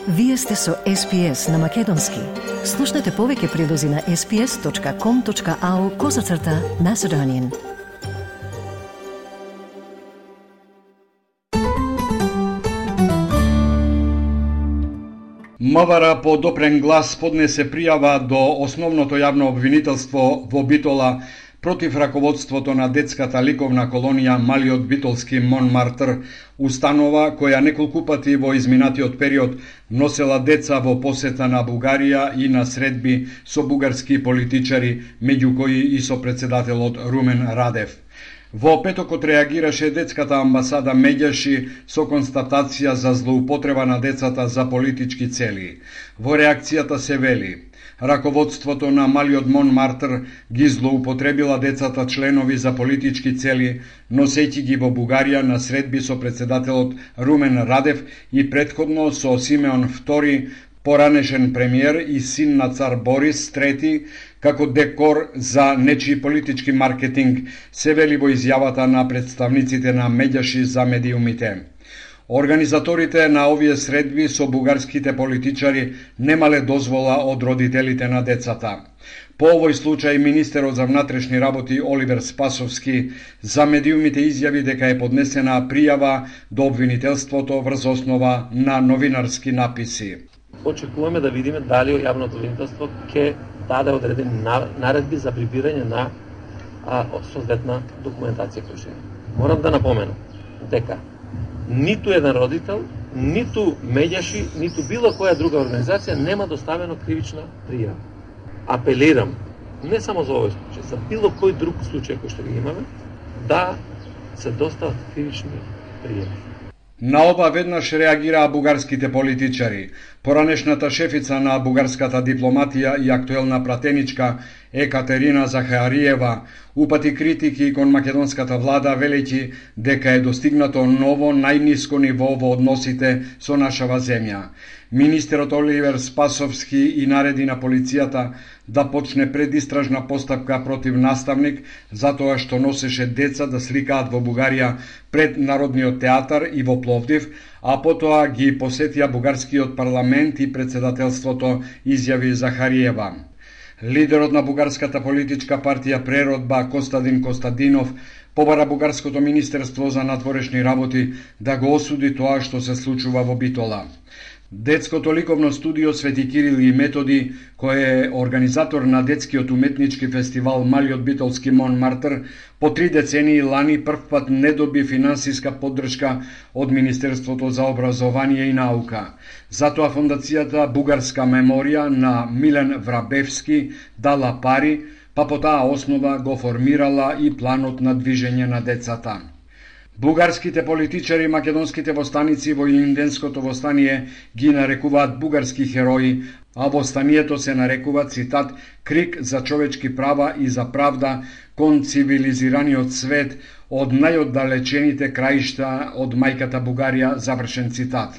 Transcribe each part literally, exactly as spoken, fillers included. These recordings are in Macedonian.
Вие сте со Ес Пи Ес на Македонски. Слушнете повеќе прилози на ес пи ес точка ком точка ау козацрта Macedonian. МВР по допрен глас поднесе пријава до основното јавно обвинителство во Битола против раководството на детската ликовна колонија Малиот Битолски Монмартр, установа која неколку пати во изминатиот период носела деца во посета на Бугарија и на средби со бугарски политичари, меѓу кои и со председателот Румен Радев. Во петокот реагираше детската амбасада Меѓаши со констатација за злоупотреба на децата за политички цели. Во реакцијата се вели: раководството на Малиот Монмартр ги злоупотребила децата членови за политички цели, носејќи ги во Бугарија на средби со председателот Румен Радев и претходно со Симеон Втори, поранешен премиер и син на цар Борис Трети, како декор за нечи политички маркетинг, се вели во изјавата на представниците на Меѓаши за медиумите. Организаторите на овие средби со бугарските политичари немале дозвола од родителите на децата. По овој случај министерот за внатрешни работи Оливер Спасовски за медиумите изјави дека е поднесена пријава до обвинителството врз основа на новинарски написи. Очекуваме да видиме дали јавното обвинителство ќе даде одредени наредби за прибирање на а, соодветна документација која е. Морам да напоменам дека ниту еден родител, ниту Меѓаши, ниту било која друга организација нема доставено кривична пријава. Апелирам, не само за овој случај, за било кој друг случај кој што ги имаме, да се достават кривични пријави. На ова веднаш реагираа бугарските политичари. Поранешната шефица на бугарската дипломатија и актуелна пратеничка Екатерина Захариева упати критики кон македонската влада, велејќи дека е достигнато ново најниско ниво во односите со нашава земја. Министерот Оливер Спасовски и нареди на полицијата да почне предистражна постапка против наставник затоа што носеше деца да сликаат во Бугарија пред Народниот театар и во Пловдив, а потоа ги посетија бугарскиот парламент и председателството, изјави Захариева. Лидерот на бугарската политичка партија Преродба Костадин Костадинов побара бугарското министерство за надворешни работи да го осуди тоа што се случува во Битола. Детското ликовно студио Свети Кирил и Методи, кој е организатор на детскиот уметнички фестивал Малиот Битолски Монмартр, по три децении лани првпат не доби финансиска поддршка од Министерството за образование и наука. Затоа фондацијата Бугарска меморија на Милен Врабевски дала пари, па по таа основа го формирала и планот на движење на децата. Бугарските политичари, македонските востаници во Илинденското востание ги нарекуваат бугарски херои, а востанието се нарекува, цитат, крик за човечки права и за правда кон цивилизираниот свет од најоддалечените краишта од мајката Бугарија, завршен цитат.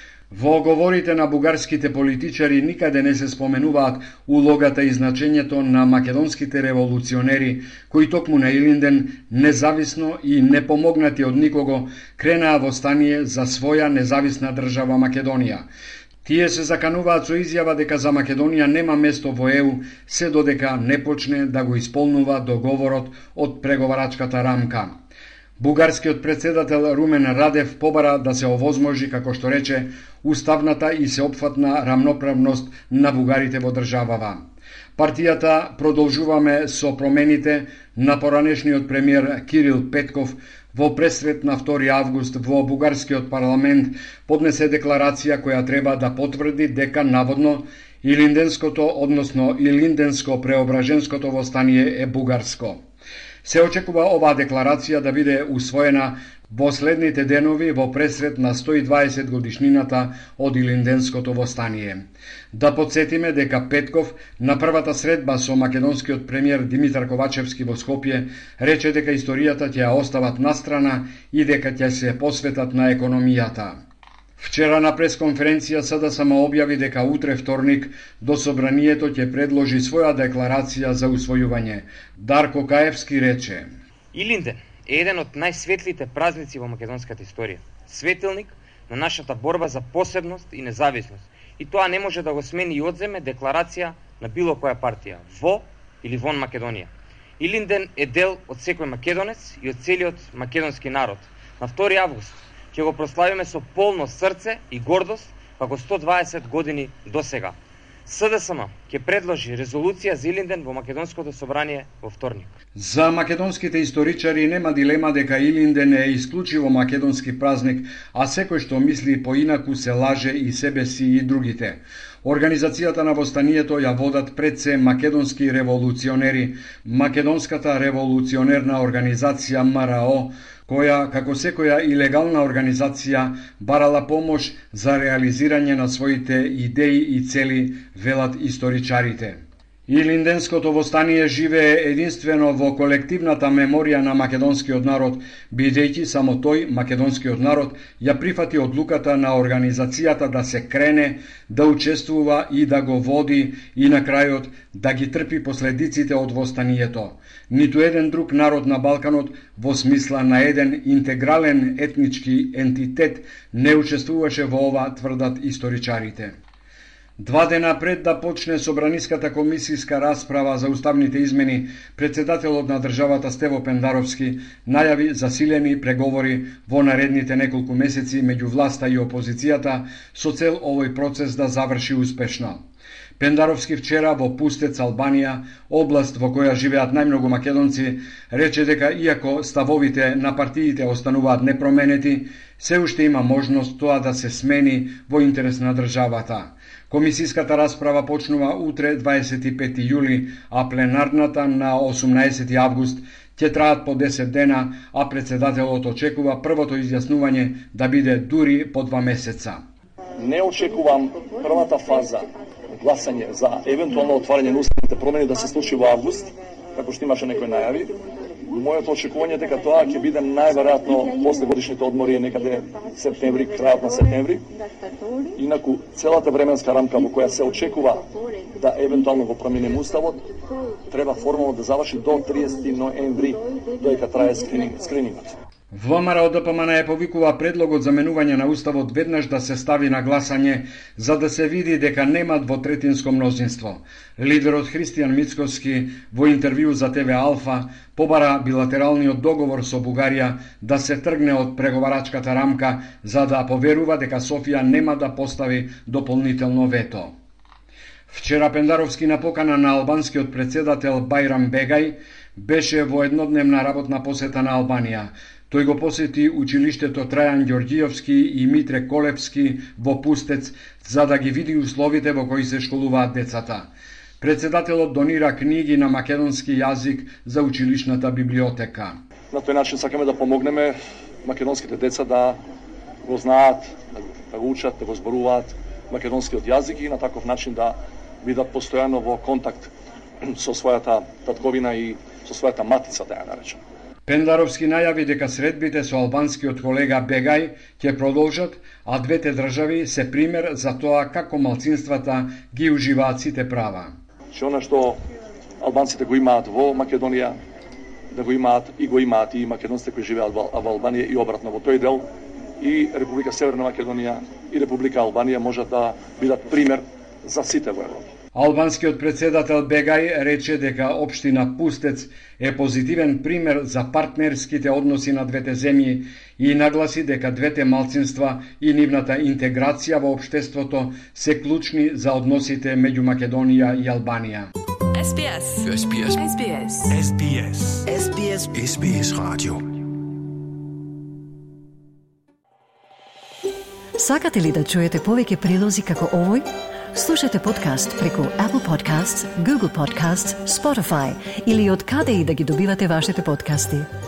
Во говорите на бугарските политичари никаде не се споменуваат улогата и значењето на македонските револуционери, кои токму на Илинден, независно и непомогнати од никого, кренаа востание за своја независна држава Македонија. Тие се закануваат со изјава дека за Македонија нема место во Е У, се додека не почне да го исполнува договорот од преговарачката рамка. Бугарскиот председател Румен Радев побара да се овозможи, како што рече, уставната и сеопфатна рамноправност на бугарите во државава. Партијата Продолжуваме со промените на поранешниот премиер Кирил Петков во пресрет на втори август во бугарскиот парламент поднесе декларација која треба да потврди дека наводно Илинденското, односно Илинденско-преображенското востание е бугарско. Се очекува оваа декларација да биде усвоена во следните денови во пресрет на сто и дваесет годишнината од Илинденското востание. Да подсетиме дека Петков на првата средба со македонскиот премиер Димитар Ковачевски во Скопје рече дека историјата ќе ја остават настрана и дека ќе се посветат на економијата. Вчера на пресконференција СДСМ објави дека утре вторник до собранието ќе предложи своја декларација за усвојување. Дарко Каевски рече: Илинден е еден од најсветлите празници во македонската историја. Светилник на нашата борба за посебност и независност и тоа не може да го смени и одземе декларација на било која партија, во или вон Македонија. Илинден е дел од секој македонец и од целиот македонски народ. На втори август ќе го прославиме со полно срце и гордост како сто дваесет години досега. СДСМ ќе предложи резолуција за Илинден во Македонското собрание во вторник. За македонските историчари нема дилема дека Илинден е исклучиво македонски празник, а секој што мисли поинаку се лаже и себе си и другите. Организацијата на востанието ја водат пред се македонски револуционери, Македонската револуционерна организација М Р О, која, како секоја илегална организација, барала помош за реализирање на своите идеи и цели, велат историчарите. Илинденското востание живее единствено во колективната меморија на македонскиот народ, бидејќи само тој, македонскиот народ, ја прифати одлуката на организацијата да се крене, да учествува и да го води и на крајот да ги трпи последиците од востанието. Ниту еден друг народ на Балканот во смисла на еден интегрален етнички ентитет не учествуваше во ова, тврдат историчарите. Два дена пред да почне Собраниската комисијска расправа за уставните измени, председателот на државата Стево Пендаровски најави засилени преговори во наредните неколку месеци меѓу власта и опозицијата со цел овој процес да заврши успешно. Пендаровски вчера во Пустец, Албанија, област во која живеат најмногу македонци, рече дека иако ставовите на партиите остануваат непроменети, се уште има можност тоа да се смени во интерес на државата. Комисиската расправа почнува утре дваесет и пети јули, а пленарната на осумнаесети август ќе траат по десет дена, а председателот очекува првото изјаснување да биде дури по два месеца. Не очекувам првата фаза гласање за евентуално отварање на уставните промени да се случи во август, како што имаше некои најави. Моето очекување е дека тоа ќе биде најверојатно после годишните одмори, некаде септември, крајот на септември. Инаку целата временска рамка во која се очекува да евентуално го промениме уставот, треба формално да заврши до триесети ноември, доека трае скринингот. Во ВМРО Д П М Н Е повикува предлогот за менување на уставот веднаш да се стави на гласање, за да се види дека нема двотретинско мнозинство. Лидерот Христијан Мицковски во интервју за Т В Алфа побара билатералниот договор со Бугарија да се тргне од преговарачката рамка, за да поверува дека Софија нема да постави дополнително вето. Вчера Пендаровски на покана на албанскиот председател Бајрам Бегај беше во еднодневна работна посета на Албанија. Тој го посети училиштето Трајан Ѓорѓиовски и Митре Колевски во Пустец за да ги види условите во кои се школуваат децата. Председателот донира книги на македонски јазик за училишната библиотека. На тој начин сакаме да помогнеме македонските деца да го знаат, да го учат, да го зборуваат македонскиот јазик и на таков начин да бидат постојано во контакт со својата татковина и со својата матица, да ја наречам. Пендаровски најави дека средбите со албанскиот колега Бегај ќе продолжат, а двете држави се пример за тоа како малцинствата ги уживаат сите права. Че она што албанците го имаат во Македонија, да го имаат и го имаат и македонците кои живеат во Албанија и обратно во тој дел, и Република Северна Македонија и Република Албанија можат да бидат пример за сите во Европа. Албанскиот председател Бегај рече дека општина Пустец е позитивен пример за партнерските односи на двете земји и нагласи дека двете малцинства и нивната интеграција во општеството се клучни за односите меѓу Македонија и Албанија. Ес Би Ес. Ес Би Ес. Ес Би Ес. Ес Би Ес. Ес Би Ес. Ес Би Ес радио. Сакате ли да чуете повеќе прилози како овој? Слушате подкаст преку Apple Podcasts, Google Podcasts, Spotify или од каде и да ги добивате вашите подкасти.